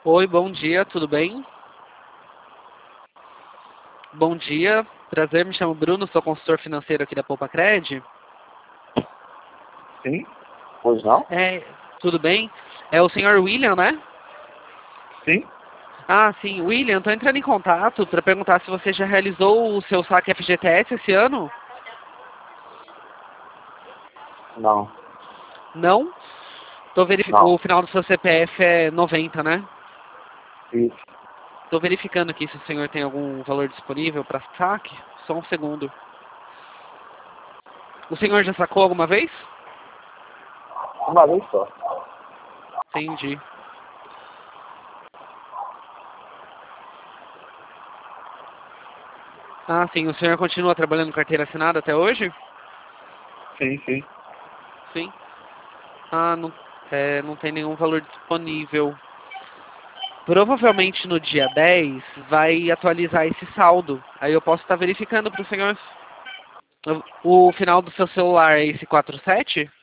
Oi, bom dia, tudo bem? Bom dia, prazer, me chamo Bruno, sou consultor financeiro aqui da Poupa-Cred. Sim? Pois não? Tudo bem? É o senhor William, né? Sim? Ah, sim, William, estou entrando em contato para perguntar se você já realizou o seu saque FGTS esse ano? Não. Não? Não. O final do seu CPF é 90, né? Isso. Estou verificando aqui se o senhor tem algum valor disponível para saque. Só um segundo. O senhor já sacou alguma vez? Uma vez só. Entendi. Ah, sim, o senhor continua trabalhando com carteira assinada até hoje? Sim, sim. Sim. Ah, não tem nenhum valor disponível. Provavelmente no dia 10 vai atualizar esse saldo. Aí eu posso estar verificando para o senhor. O final do seu celular é esse 47?